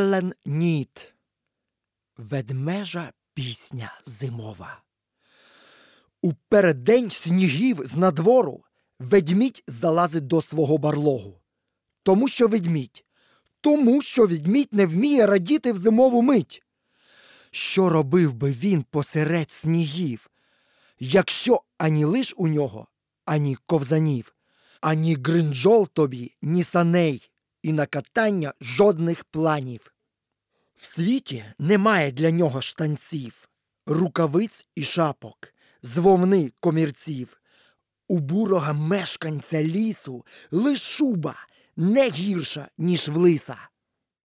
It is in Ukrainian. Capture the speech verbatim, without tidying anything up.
Зелен ніт. Ведмежа пісня зимова. У переддень снігів з надвору ведмідь залазить до свого барлогу. Тому що ведмідь. Тому що ведмідь не вміє радіти в зимову мить. Що робив би він посеред снігів, якщо ані лиш у нього, ані ковзанів, ані гринджол тобі, ні саней, і на катання жодних планів. В світі немає для нього штанців, рукавиць і шапок, з вовни комірців. У бурого мешканця лісу лиш шуба не гірша, ніж в лиса.